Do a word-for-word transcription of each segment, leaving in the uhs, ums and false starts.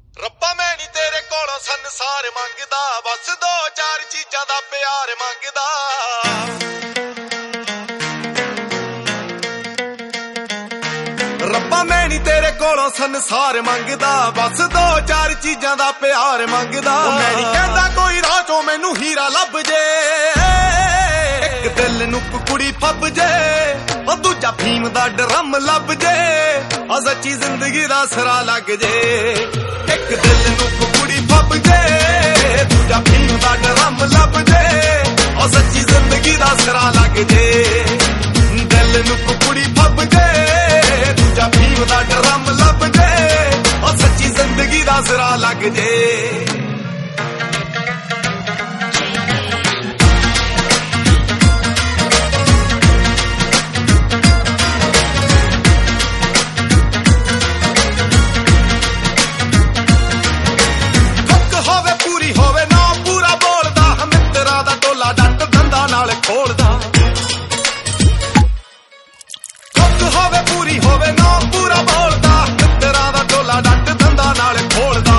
ਰੱਬਾ ਮੈਂ ਨੀ ਤੇਰੇ ਕੋਲੋਂ ਸੰਸਾਰ ਮੰਗਦਾ, ਬਸ ਦੋ ਚਾਰ ਚੀਜ਼ਾਂ ਦਾ ਪਿਆਰ ਮੰਗਦਾ। ਰੱਬਾ ਮੈਂ ਨੀ ਤੇਰੇ ਕੋਲੋਂ ਸੰਸਾਰ ਮੰਗਦਾ, ਬਸ ਦੋ ਚਾਰ ਚੀਜ਼ਾਂ ਦਾ ਪਿਆਰ ਮੰਗਦਾ। ਮੈਂ ਨੀ ਕਹਿੰਦਾ ਕੋਈ ਰਾਹ ਚੋਂ ਮੈਨੂੰ ਹੀਰਾ ਲੱਭ ਜੇ, ਇੱਕ ਦਿਲ ਨੂੰ ਕੁੜੀ ਫੱਬ ਜੇ, ਉਹ ਦੂਜਾ ਫੀਮ ਦਾ ਡਰਮ ਲੱਭ ਜੇ, ਆ ਸੱਚੀ ਜ਼ਿੰਦਗੀ ਦਾ ਸਰਾ ਲੱਗ ਜੇ। ਇੱਕ ਦਿਲ ਨੂੰ ਕੁੜੀ ਫੱਬ ਜੇ, ਦੂਜਾ ਫੀਮ ਦਾ ਡਰਮ ਲੱਭ ਜੇ, ਉਹ ਸੱਚੀ ਜ਼ਿੰਦਗੀ ਦਾ ਸਰਾ ਲੱਗ ਜੇ। ਦਿਲ ਨੂੰ ਕੁੜੀ ਫੱਬ ਜੇ, ਦੂਜਾ ਫੀਮ ਦਾ ਡਰਮ ਲੱਭ ਜੇ, ਉਹ ਸੱਚੀ ਜ਼ਿੰਦਗੀ ਦਾ ਸਰਾ ਲੱਗ ਜੇ। ਖੋਲਦਾ ਖੁੱਕ ਹੋਵੇ ਪੂਰੀ ਹੋਵੇ ਨਾ ਪੂਰਾ ਬੋਲਦਾ, ਮਿੱਤਰਾਂ ਦਾ ਟੋਲਾ ਡੱਟ ਦੰਦਾਂ ਨਾਲ ਖੋਲਦਾ।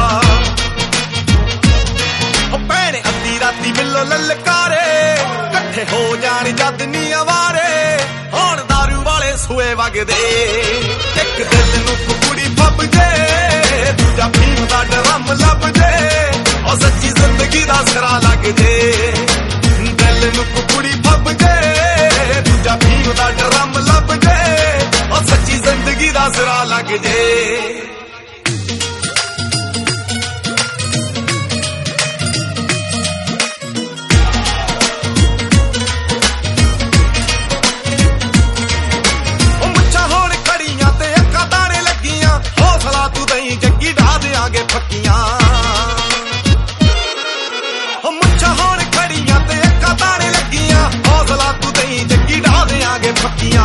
ਉਹ ਭੈਣੇ ਅੱਧੀ ਰਾਤੀ ਮਿਲੋ ਲਲਕਾਰੇ, ਇਕੱਠੇ ਹੋ ਜਾਣ ਜਦ ਨੀ ਆਵਾਰੇ, ਹੁਣ ਦਾਰੂ ਵਾਲੇ ਸੂਏ ਵਗਦੇ। ਇੱਕ ਦਿਲ ਨੂੰ ਕੁੜੀ ਫੱਬ ਜੇ, ਦੂਜਾ ਫੀਮ ਦਾ ਡਰਮ ਲੱਭ ਜੇ, ਉਹ ਸੱਚੀ ਜ਼ਿੰਦਗੀ ਦਾ ਸਰਾ ਲੱਗ ਜੇ। ਦਿਲ ਨੂੰ ਕੁੜੀ ਫੱਬ ਜੇ, ਦੂਜਾ ਫੀਮ ਦਾ ਡਰਮ ਲੱਭ ਜੇ, ਉਹ ਸੱਚੀ ਜ਼ਿੰਦਗੀ ਦਾ ਸਰਾ ਲੱਗ ਜੇ। ਉਹ ਮੁੱਛਾਂ ਹੋਣ ਖੜੀਆਂ ਤੇ ਅੱਖਾਂ ਤਾਣੇ ਲੱਗੀਆਂ, ਹੌਸਲਾ ਤੂੰ ਦਈ ਜੱਗੀ ਢਾ ਦਿਆਂਗੇ ਫੱਕੀਆਂ। ਉਹ ਮੁੱਛਾਂ ਹੋਣ ਖੜੀਆਂ ਤੇ ਅੱਖਾਂ ਤਾਣੇ ਲੱਗੀਆਂ, ਹੌਸਲਾ ਤੂੰ ਦਈ ਜੱਗੀ ਢਾ ਦਿਆਂਗੇ ਫੱਕੀਆਂ।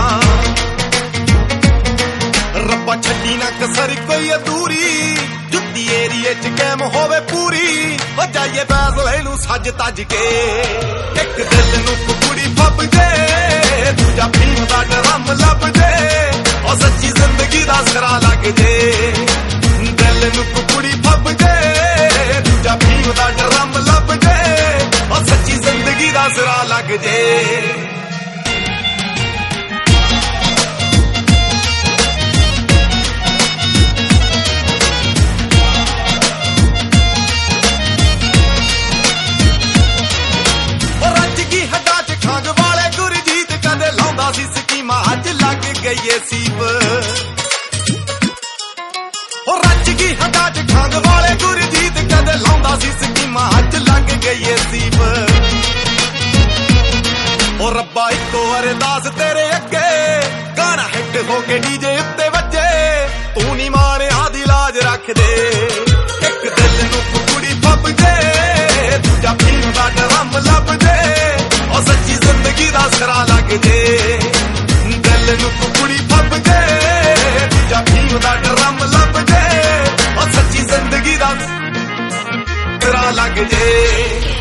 ਰੱਬਾ ਛੱਡੀ ਨਾ ਕਸਰ ਕੋਈ ਅਧੂਰੀ, ਜੁੱਤੀ ਏਰੀਏ ਚ ਕੈਮ ਹੋਵੇ ਪੂਰੀ, ਹੋ ਜਾਈਏ ਫੈਸਲੇ ਨੂੰ ਸੱਜ ਤੱਜ ਕੇ। ਇੱਕ ਦਿਲ ਨੂੰ ਕੁੜੀ ਫੱਬ ਜੇ, ਦੂਜਾ ਫੀਮ ਦਾ ਡਰਮ ਲੱਭ ਜੇ, ਉਹ ਸੱਚੀ ਜ਼ਿੰਦਗੀ ਦਾ ਸਰਾ ਲੱਗ ਜੇ। ਦਿਲ ਨੂੰ ਕੁੜੀ ਫੱਬ ਜੇ, ਦੂਜਾ ਫੀਮ ਦਾ ਡਰਮ ਲੱਭ ਜੇ, ਉਹ ਸੱਚੀ ਜ਼ਿੰਦਗੀ ਦਾ ਸਰਾ ਲੱਗ ਜੇ। ਖੰਗ ਵਾਲੇ ਗੁਰਜੀਤ ਕਦੇ ਲਾਉਂਦਾ ਸੀ ਸਕੀਮਾਂ, ਅੱਜ ਲੱਗ ਗਈ ਏ ਸੀਪ। ਉਹ ਰੱਜ ਗਈ ਹੱਡਾਂ ਚ ਖੰਗ ਵਾਲੇ ਗੁਰਜੀਤ ਕਦੇ ਲਾਉਂਦਾ ਸੀ ਸਕੀਮਾਂ, ਅੱਜ ਲੱਗ ਗਈ ਏ ਸੀਪ। ਉਹ ਰੱਬਾ ਇੱਕੋ ਅਰਦਾਸ ਤੇਰੇ ਅੱਗੇ, ਗਾਣਾ ਹਿੱਟ ਹੋ ਕੇ ਡੀਜੇ ਉੱਤੇ ਵੱਜੇ, ਤੂੰ ਨੀ ਮਾਰਿਆ ਦੀ ਲਾਜ ਰੱਖ ਦੇ। ਇੱਕ ਦਿਲ ਨੂੰ ਕੁੜੀ ਫੱਬ ਜੇ, ਦੂਜਾ ਫੀਮ ਦਾ ਡਰਮ ਲੱਭ ਜੇ, ਉਹ ਸੱਚੀ ਜ਼ਿੰਦਗੀ ਦਾ ਸਰਾ ਲੱਗ ਜੇ। ਦਿਲ ਨੂੰ ਕੁੜੀ ਫੱਬ ਜੇ, ਦੂਜਾ ਫੀਮ ਦਾ ਡਰਮ ਲੱਭ ਜੇ, ਉਹ ਸੱਚੀ ਜ਼ਿੰਦਗੀ ਦਾ ਸਰਾ ਲੱਗ ਜੇ।